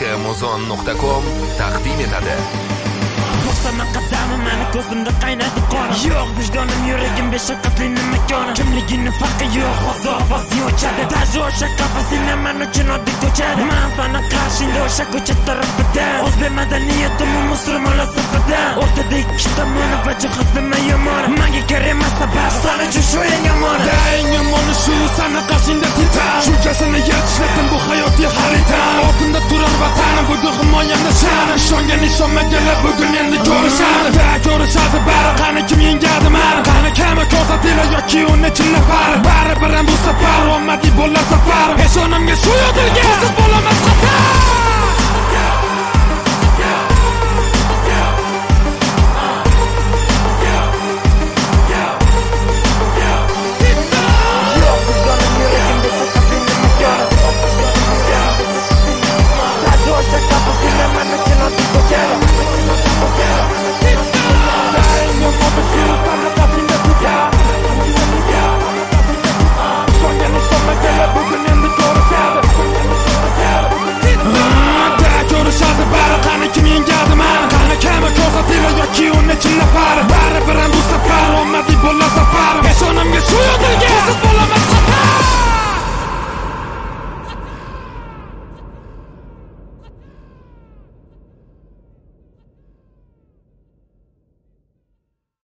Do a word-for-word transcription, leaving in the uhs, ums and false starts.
muzon nuqta com taqdim etadi. To'xtama qadamim, meni ko'zimda qaynadi qon. Yo'q vijdonim, yuragim beshaqqatli makoni. Kimligini farqi yo'q, ozovoz yo'chadi. Tajo o'sha qafasini men uchun oddiy ko'chadi. Men sana qarshingda o'sha ko'cha tarafida. O'zbek madaniyatim musulmonlar safida. O'rtada ikki tomoni va jihat nima yomon. Menga kerak emas sabab, sana uchun shu eng yomon. Eng yomoni shu, sana qarshingda titar. Shunchasini yetishletim bu hayotiy xarita. Ortimda turar vatanim, bugun himoyamda shan. Ishongan ishonmaganlar bugun endi ko'rishadi, ko'rishadi bari. Qani kim yengadi mani? Qani kami ko'rsatdilar yoki uni chin nafar? Bari bilan bu safar omadiy bo'lar safar. Eshonimga shu yodilgan